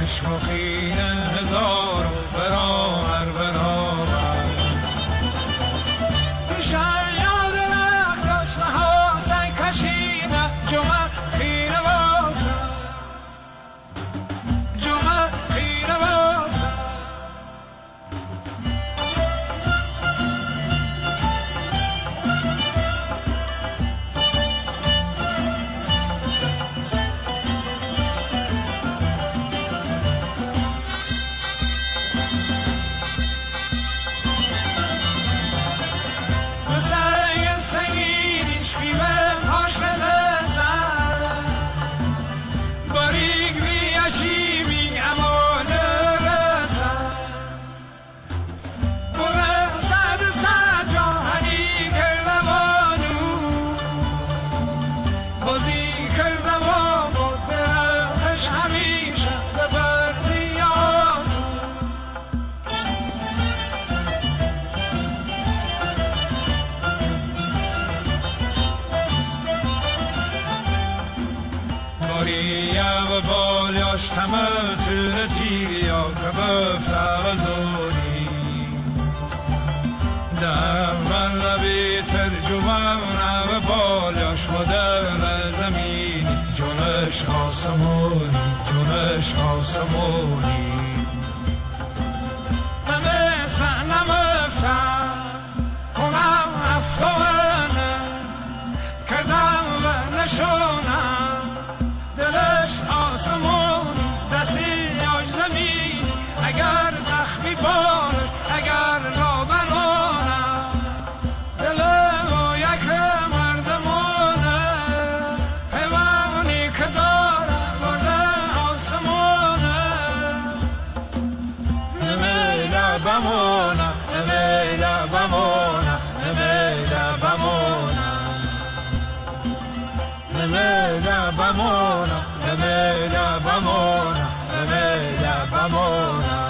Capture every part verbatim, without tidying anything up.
چشم و خیره هزار و برابر برابر شاید وقت داشت نها سعی کشیده جمعه خیره باشد جمعه خیره باشد سنگ سنگینش بیوه پاش بدزن باریک بیاشی بی امان رسن بره سد سد جاهنی کردمانو بازی کردمان بود برخش همیشه به بردی آسون باریا و بالیاش تمام تور تیریا که بفته و زونی در من لبی ترجمانه و بالیاش و دل زمینی جونش آسمونی جونش آسمونی نمیسه نمفته کنم افتوانه کردم و نشونم دلش آسمونی دستی آج زمین اگر زخمی بارش اگر لابنانه دل و یک مردمانه حیوانی که داره برده آسمانه نمیده بمانه نمیده بمانه نمیده بمانه نمیده بمانه نمیده بمانه نمیده بمانه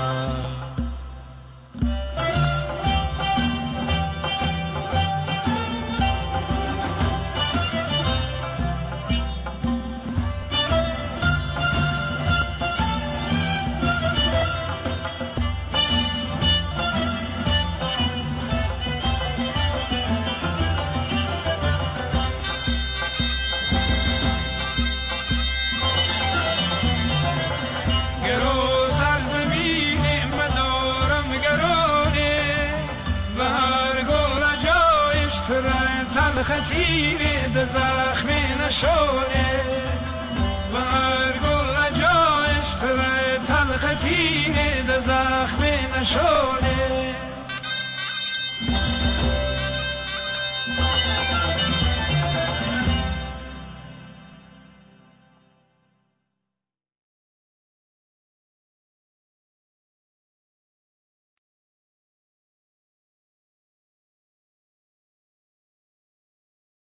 خطیره ده زخمی نشونه و هر گل جایش تره تل خطیره ده زخمی نشونه